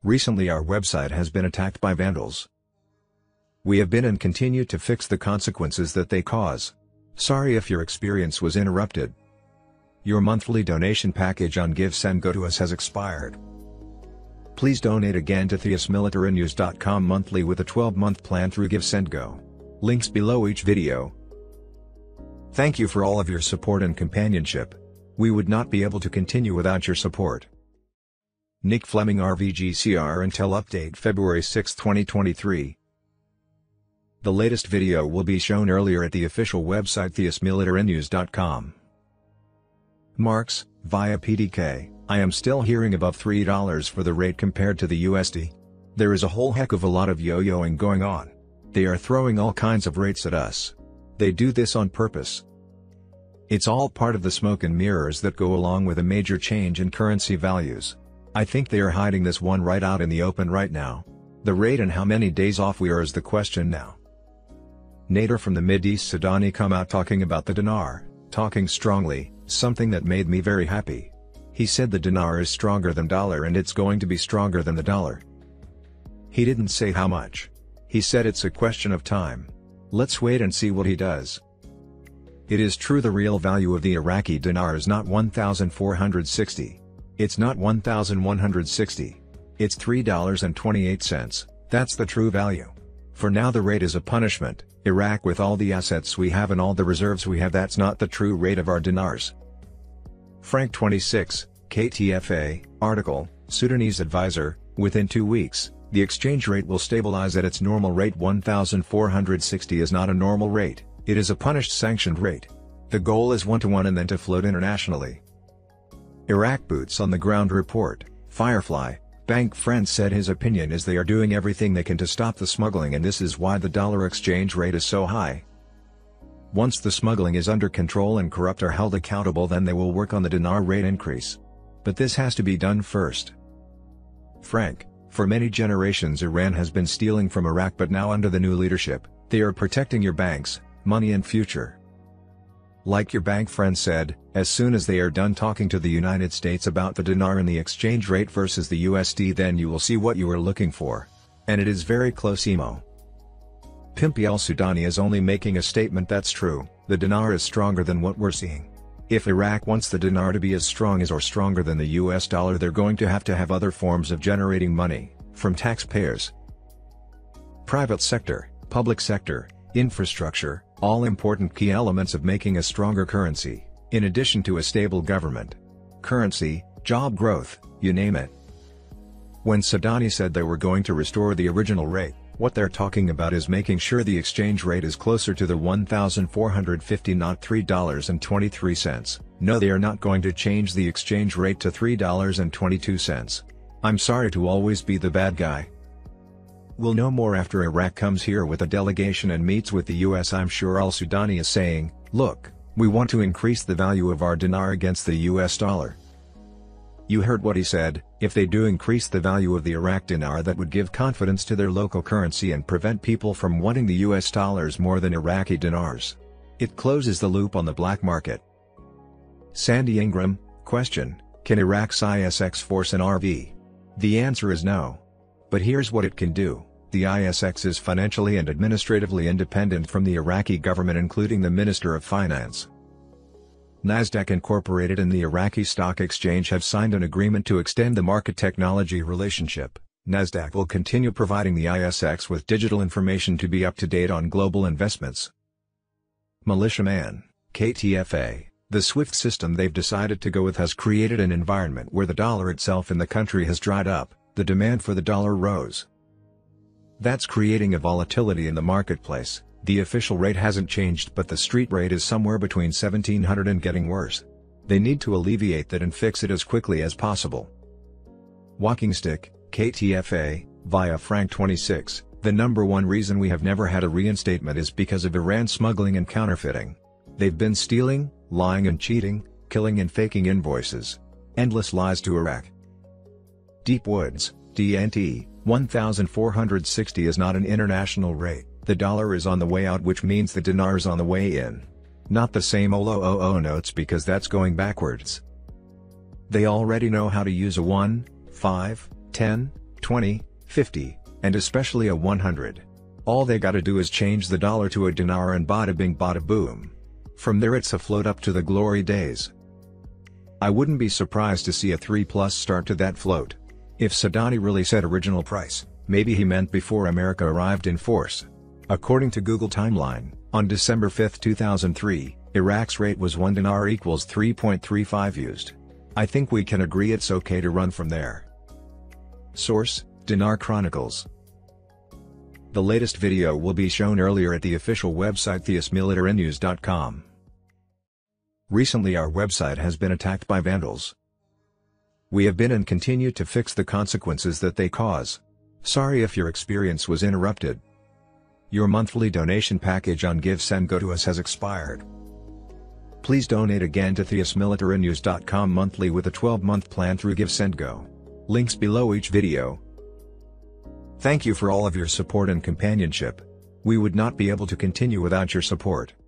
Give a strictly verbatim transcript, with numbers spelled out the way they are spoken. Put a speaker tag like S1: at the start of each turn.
S1: Recently our website has been attacked by vandals. We have been and continue to fix the consequences that they cause. Sorry if your experience was interrupted. Your monthly donation package on GiveSendGo has expired. Please donate again to theus military news dot com monthly with a twelve month plan through GiveSendGo. Links below each video. Thank you for all of your support and companionship. We would not be able to continue without your support. Nick Fleming R V G C R Intel Update February sixth twenty twenty-three. The latest video will be shown earlier at the official website theus military news dot com. Marks, via P D K, I am still hearing above three dollars for the rate compared to the U S D. There is a whole heck of a lot of yo-yoing going on. They are throwing all kinds of rates at us. They do this on purpose. It's all part of the smoke and mirrors that go along with a major change in currency values. I think they are hiding this one right out in the open right now. The rate and how many days off we are is the question now. Nader from the Mideast Sudani come out talking about the dinar, talking strongly, something that made me very happy. He said the dinar is stronger than dollar and it's going to be stronger than the dollar. He didn't say how much. He said it's a question of time. Let's wait and see what he does. It is true the real value of the Iraqi dinar is not one thousand four hundred sixty. It's not one thousand one hundred sixty. It's three dollars and twenty-eight cents, that's the true value. For now the rate is a punishment. Iraq, with all the assets we have and all the reserves we have, that's not the true rate of our dinars. Frank twenty-six, K T F A, article, Sudanese advisor, within two weeks, the exchange rate will stabilize at its normal rate. One thousand four hundred sixty is not a normal rate, it is a punished sanctioned rate. The goal is one to one and then to float internationally. Iraq boots on the ground report, Firefly, Bank Friend said his opinion is they are doing everything they can to stop the smuggling, and this is why the dollar exchange rate is so high. Once the smuggling is under control and corrupt are held accountable, then they will work on the dinar rate increase. But this has to be done first. Frank, for many generations Iran has been stealing from Iraq, but now under the new leadership, they are protecting your banks, money and future. Like your bank friend said, as soon as they are done talking to the United States about the dinar and the exchange rate versus the U S D, then you will see what you are looking for. And it is very close. Emo Pimpy al-Sudani is only making a statement that's true, the dinar is stronger than what we're seeing. If Iraq wants the dinar to be as strong as or stronger than the U S dollar, they're going to have to have other forms of generating money, from taxpayers. Private sector, public sector, infrastructure, all important key elements of making a stronger currency, in addition to a stable government. Currency, job growth, you name it. When Sudani said they were going to restore the original rate, what they're talking about is making sure the exchange rate is closer to the one thousand four hundred fifty, not three dollars and twenty-three cents. No, they are not going to change the exchange rate to three dollars and twenty-two cents. I'm sorry to always be the bad guy. We'll know more after Iraq comes here with a delegation and meets with the U S. I'm sure al-Sudani is saying, look, we want to increase the value of our dinar against the U S dollar. You heard what he said, if they do increase the value of the Iraq dinar, that would give confidence to their local currency and prevent people from wanting the U S dollars more than Iraqi dinars. It closes the loop on the black market. Sandy Ingram, question, can Iraq's I S X force an R V? The answer is no. But here's what it can do. The I S X is financially and administratively independent from the Iraqi government, including the Minister of Finance. Nasdaq Incorporated and the Iraqi Stock Exchange have signed an agreement to extend the market technology relationship. Nasdaq will continue providing the I S X with digital information to be up to date on global investments. Militiaman, K T F A, the SWIFT system they've decided to go with has created an environment where the dollar itself in the country has dried up, the demand for the dollar rose. That's creating a volatility in the marketplace. The official rate hasn't changed, but the street rate is somewhere between seventeen hundred and getting worse. They need to alleviate that and fix it as quickly as possible. Walking stick, K T F A, via Frank twenty-six, the number one reason we have never had a reinstatement is because of Iran smuggling and counterfeiting. They've been stealing, lying and cheating, killing and faking invoices. Endless lies to Iraq. Deep Woods, D N T, one thousand four hundred sixty is not an international rate, the dollar is on the way out, which means the dinar is on the way in. Not the same O L O O notes, because that's going backwards. They already know how to use a one, five, ten, twenty, fifty, and especially a one hundred. All they gotta do is change the dollar to a dinar and bada bing bada boom. From there it's a float up to the glory days. I wouldn't be surprised to see a three plus start to that float. If Sadani really said original price, maybe he meant before America arrived in force. According to Google Timeline, on December fifth two thousand three, Iraq's rate was one dinar equals three point three five used. I think we can agree it's okay to run from there. Source: Dinar Chronicles. The latest video will be shown earlier at the official website theus military news dot com. Recently our website has been attacked by vandals. We have been and continue to fix the consequences that they cause. Sorry if your experience was interrupted. Your monthly donation package on GiveSendGo to us has expired. Please donate again to theus military news dot com monthly with a twelve month plan through GiveSendGo. Links below each video. Thank you for all of your support and companionship. We would not be able to continue without your support.